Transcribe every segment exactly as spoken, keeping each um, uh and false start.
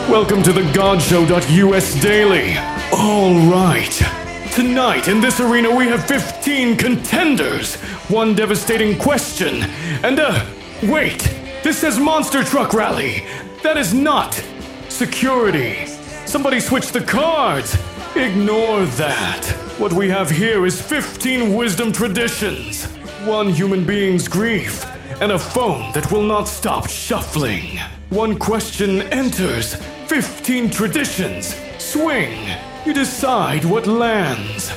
Welcome to the God Show dot U S Daily. All right. Tonight in this arena we have fifteen contenders, one devastating question, and uh, wait, this says Monster Truck Rally. That is not security. Somebody switch the cards. Ignore that. What we have here is fifteen wisdom traditions, one human being's grief, and a phone that will not stop shuffling. One question enters, fifteen traditions. Swing. You decide what lands.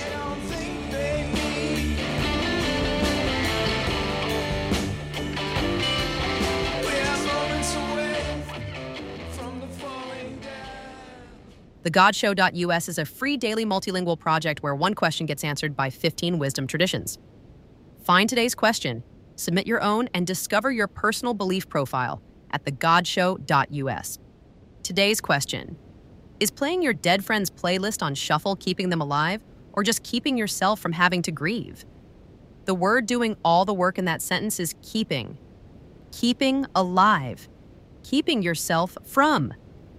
The God Show dot U S is a free daily multilingual project where one question gets answered by fifteen wisdom traditions. Find today's question, submit your own, and discover your personal belief profile at the God Show dot U S. Today's question: is playing your dead friend's playlist on shuffle keeping them alive, or just keeping yourself from having to grieve? The word doing all the work in that sentence is keeping. Keeping alive. Keeping yourself from.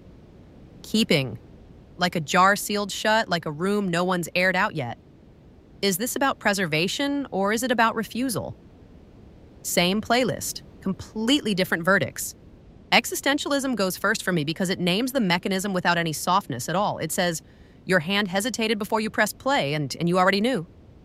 Keeping. Like a jar sealed shut, like a room no one's aired out yet. Is this about preservation, or is it about refusal? Same playlist, completely different verdicts. Existentialism goes first for me because it names the mechanism without any softness at all. It says, your hand hesitated before you pressed play, and, and you already knew.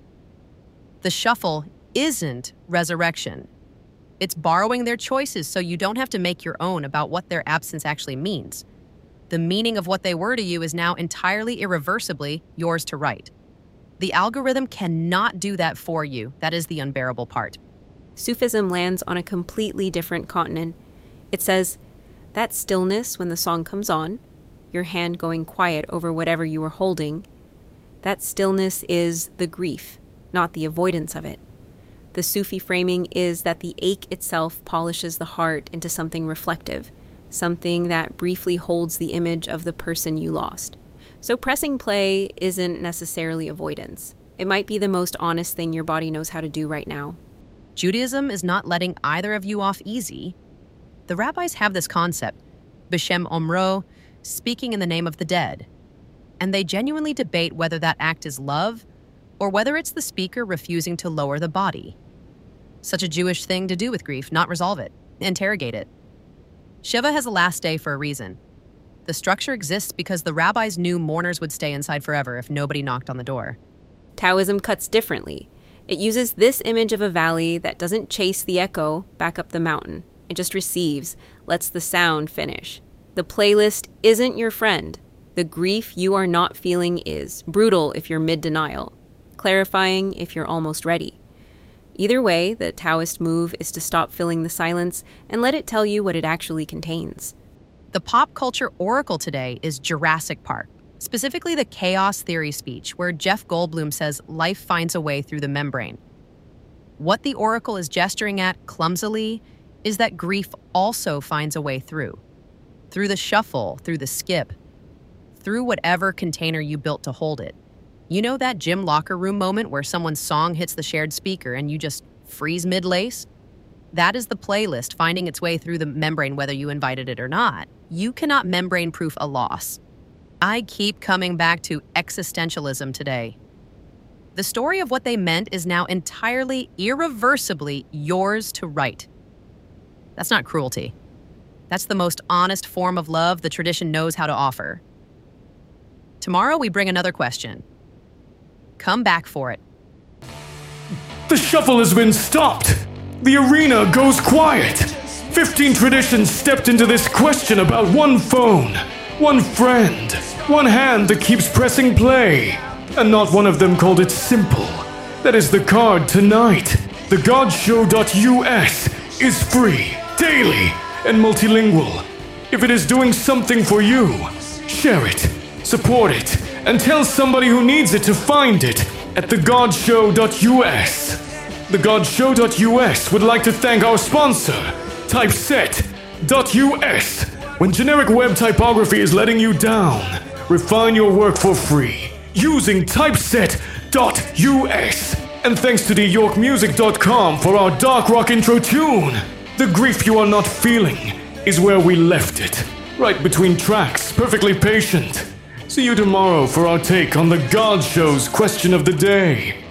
The shuffle isn't resurrection. It's borrowing their choices so you don't have to make your own about what their absence actually means. The meaning of what they were to you is now entirely irreversibly yours to write. The algorithm cannot do that for you. That is the unbearable part. Sufism lands on a completely different continent. It says, that stillness when the song comes on, your hand going quiet over whatever you were holding, that stillness is the grief, not the avoidance of it. The Sufi framing is that the ache itself polishes the heart into something reflective, something that briefly holds the image of the person you lost. So pressing play isn't necessarily avoidance. It might be the most honest thing your body knows how to do right now. Judaism is not letting either of you off easy. The rabbis have this concept, B'Shem Omro, speaking in the name of the dead. And they genuinely debate whether that act is love or whether it's the speaker refusing to lower the body. Such a Jewish thing to do with grief, not resolve it, interrogate it. Shiva has a last day for a reason. The structure exists because the rabbis knew mourners would stay inside forever if nobody knocked on the door. Taoism cuts differently. It uses this image of a valley that doesn't chase the echo back up the mountain. It just receives, lets the sound finish. The playlist isn't your friend. The grief you are not feeling is. Brutal if you're mid-denial. Clarifying if you're almost ready. Either way, the Taoist move is to stop filling the silence and let it tell you what it actually contains. The pop culture oracle today is Jurassic Park, specifically the chaos theory speech, where Jeff Goldblum says life finds a way through the membrane. What the oracle is gesturing at clumsily is that grief also finds a way through. Through the shuffle, through the skip, through whatever container you built to hold it. You know that gym locker room moment where someone's song hits the shared speaker and you just freeze mid-lace? That is the playlist finding its way through the membrane whether you invited it or not. You cannot membrane-proof a loss. I keep coming back to existentialism today. The story of what they meant is now entirely, irreversibly yours to write. That's not cruelty. That's the most honest form of love the tradition knows how to offer. Tomorrow we bring another question. Come back for it. The shuffle has been stopped. The arena goes quiet. Fifteen traditions stepped into this question about one phone, one friend, one hand that keeps pressing play, and not one of them called it simple. That is the card tonight. The God Show dot U S is free, daily, and multilingual. If it is doing something for you, share it, support it, and tell somebody who needs it to find it at the God Show dot U S. The God Show dot U S would like to thank our sponsor, Typeset dot U S. When generic web typography is letting you down, refine your work for free using Typeset dot U S. And thanks to the York Music dot com for our dark rock intro tune. The grief you are not feeling is where we left it. right between tracks, perfectly patient. See you tomorrow for our take on the God Show's question of the day.